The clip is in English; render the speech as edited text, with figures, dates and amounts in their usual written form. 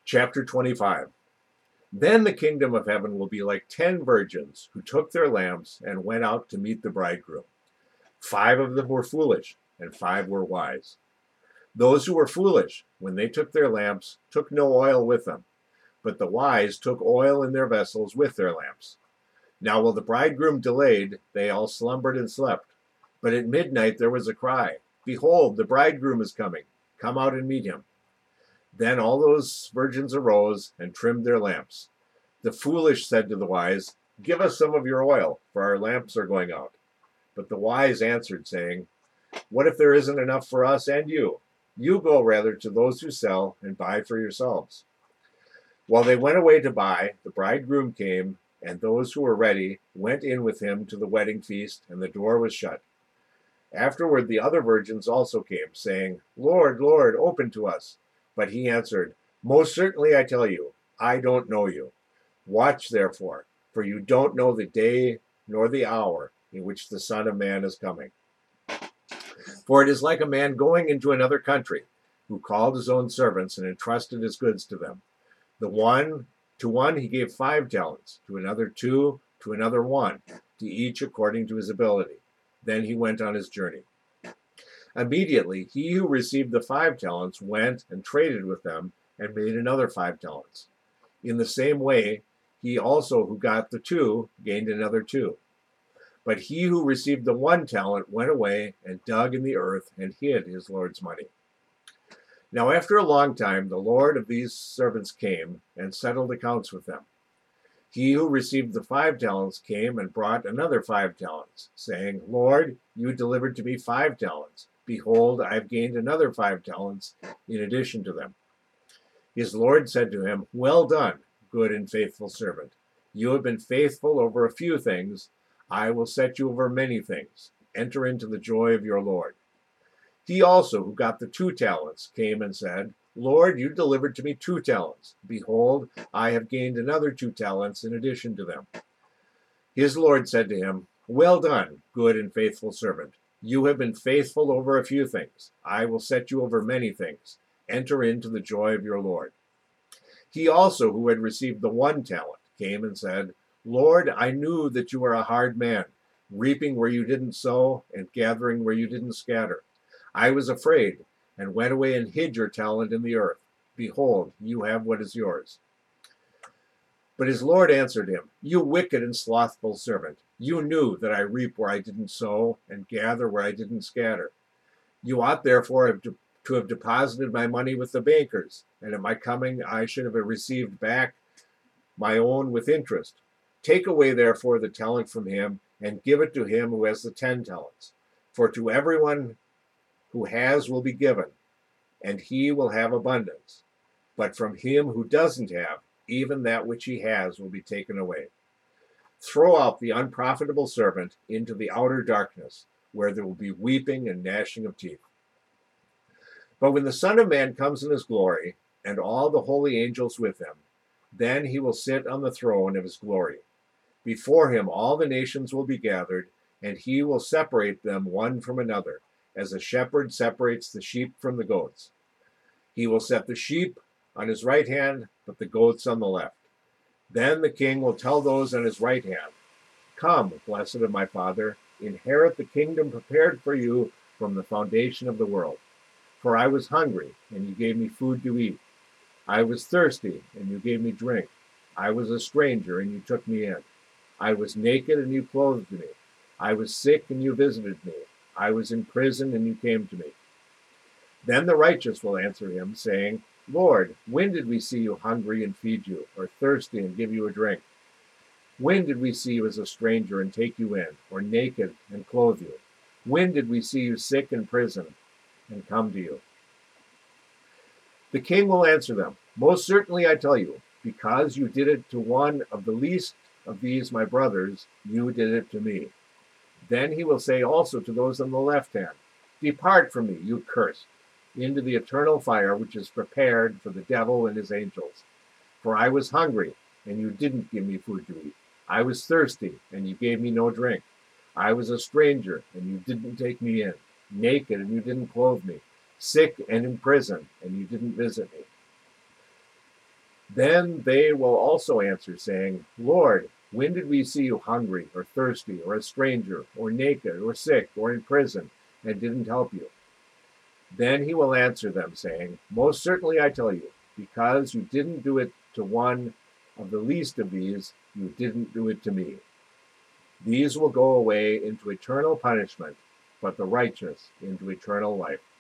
Chapter 25. Then the kingdom of heaven will be like 10 virgins who took their lamps and went out to meet the bridegroom. 5 of them were foolish, and 5 were wise. Those who were foolish, when they took their lamps, took no oil with them, but the wise took oil in their vessels with their lamps. Now while the bridegroom delayed, they all slumbered and slept. But at midnight there was a cry, "Behold, the bridegroom is coming. Come out and meet him." Then all those virgins arose and trimmed their lamps. The foolish said to the wise, "Give us some of your oil, for our lamps are going out." But the wise answered, saying, "What if there isn't enough for us and you? You go rather to those who sell and buy for yourselves." While they went away to buy, the bridegroom came, and those who were ready went in with him to the wedding feast, and the door was shut. Afterward the other virgins also came, saying, "Lord, Lord, open to us." But he answered, "Most certainly I tell you, I don't know you. Watch therefore, for you don't know the day nor the hour in which the Son of Man is coming. For it is like a man going into another country, who called his own servants and entrusted his goods to them. To one he gave 5 talents, to another 2, to another 1, to each according to his ability. Then he went on his journey. Immediately he who received the 5 talents went and traded with them and made another 5 talents. In the same way, he also who got the 2 gained another 2. But he who received the 1 talent went away and dug in the earth and hid his Lord's money. Now after a long time the Lord of these servants came and settled accounts with them. He who received the 5 talents came and brought another 5 talents, saying, "Lord, you delivered to me 5 talents. Behold, I have gained another 5 talents in addition to them." His Lord said to him, "Well done, good and faithful servant. You have been faithful over a few things. I will set you over many things. Enter into the joy of your Lord." He also, who got the 2 talents, came and said, "Lord, you delivered to me 2 talents. Behold, I have gained another 2 talents in addition to them." His Lord said to him, "Well done, good and faithful servant. You have been faithful over a few things. I will set you over many things. Enter into the joy of your Lord." He also, who had received the 1 talent, came and said, "Lord, I knew that you are a hard man, reaping where you didn't sow and gathering where you didn't scatter. I was afraid and went away and hid your talent in the earth. Behold, you have what is yours." But his Lord answered him, "You wicked and slothful servant, you knew that I reap where I didn't sow and gather where I didn't scatter. You ought therefore to have deposited my money with the bankers, and at my coming I should have received back my own with interest. Take away therefore the talent from him, and give it to him who has the 10 talents. For to everyone who has will be given, and he will have abundance. But from him who doesn't have, even that which he has will be taken away. Throw out the unprofitable servant into the outer darkness, where there will be weeping and gnashing of teeth. But when the Son of Man comes in his glory, and all the holy angels with him, then he will sit on the throne of his glory. Before him all the nations will be gathered, and he will separate them one from another, as a shepherd separates the sheep from the goats. He will set the sheep on his right hand, but the goats on the left. Then the king will tell those on his right hand, "Come, blessed of my Father, inherit the kingdom prepared for you from the foundation of the world. For I was hungry, and you gave me food to eat. I was thirsty, and you gave me drink. I was a stranger, and you took me in. I was naked, and you clothed me. I was sick, and you visited me. I was in prison, and you came to me." Then the righteous will answer him, saying, "Lord, when did we see you hungry and feed you, or thirsty and give you a drink? When did we see you as a stranger and take you in, or naked and clothe you? When did we see you sick in prison and come to you?" The king will answer them, "Most certainly I tell you, because you did it to one of the least of these my brothers, you did it to me." Then he will say also to those on the left hand, "Depart from me, you cursed, into the eternal fire which is prepared for the devil and his angels. For I was hungry, and you didn't give me food to eat. I was thirsty, and you gave me no drink. I was a stranger, and you didn't take me in. Naked, and you didn't clothe me. Sick and in prison, and you didn't visit me." Then they will also answer, saying, Lord, when did we see you hungry, or thirsty, or a stranger, or naked, or sick, or in prison, and didn't help you? Then he will answer them, saying, Most certainly I tell you, because you didn't do it to one of the least of these, you didn't do it to me. These will go away into eternal punishment, but the righteous into eternal life.